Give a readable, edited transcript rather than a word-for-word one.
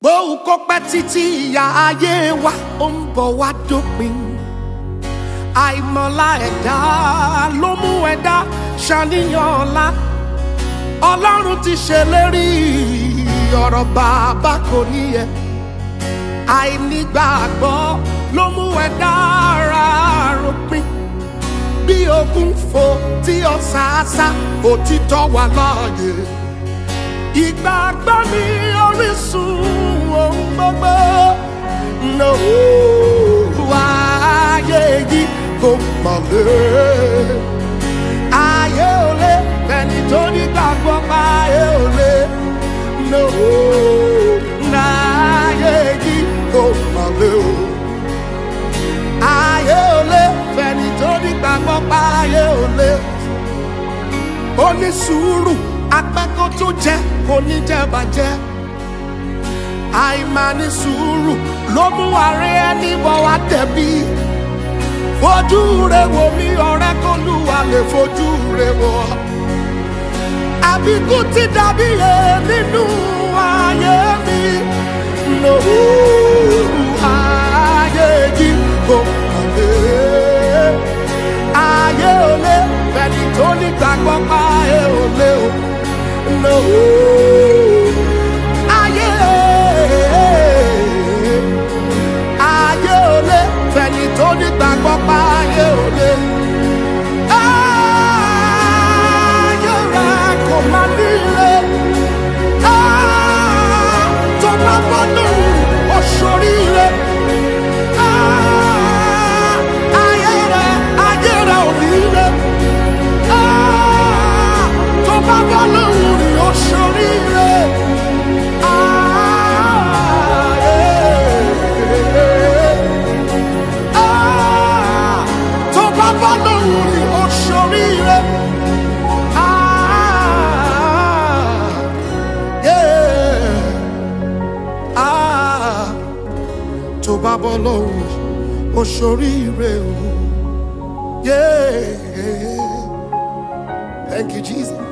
bóun kó pẹ́ títí ìyà ayé wa ó ń bọ̀ wá dópin. Àìmọ̀lá ẹ̀dá ló mú ẹ̀dá ṣàníyàn ọ̀la. Ọlọ́run ti ṣèlérí ọ̀rọ̀ bàbá kò níyẹ. Àìnígbàgbọ́ ló mú ẹ̀dá ara ròpin. Bí ogun fò tí ọ̀sàásá òtítọ́ wà láàyè. Ìgbàgbọ́ ni orísun ohun gbogbo. Ayé yìí kò mọ̀lẹ́. Ayé ò lé ẹni tó nígbàgbọ́ pa ayé ò lé. Ayé yìí kò mọ̀lẹ́ o. Ayé ò lé ẹni tó nígbàgbọ́ pa ayé ò lé. Ó ní sùúrù apẹ́kọ̀ tó jẹ́ kò ní jẹ́ bàjẹ́. Àìmáni sùúrù ló mú àárẹ̀ ẹni bọ̀ wá tẹ̀bí. Fojú rẹ̀ wò mí ọ̀rẹ́ k'Olúwa lè fojú rẹ̀ wò. Àbíkú ti dàbí yẹ nínú ayé mi. Ayé yìí kò mọ̀lẹ́. Ayé ò lé fẹ́ni tó nígbàgbọ́ pa ayé ò lé o. Ayé ò lé fẹ́ni tó nígbàgbọ́ pa ayé ò lé. Ayé rẹ̀ kò má nílé. Tó bá bọ́ lóhùn oṣooríire. Ayé rẹ̀ ò nílé. Tó bá bọ́ lóhùn ni oṣooríire. Tó bá bọ́ lóhùn ni oṣooríire. Tó bá bọ́ lóhùn oṣooríire o. Thank you, Jesus.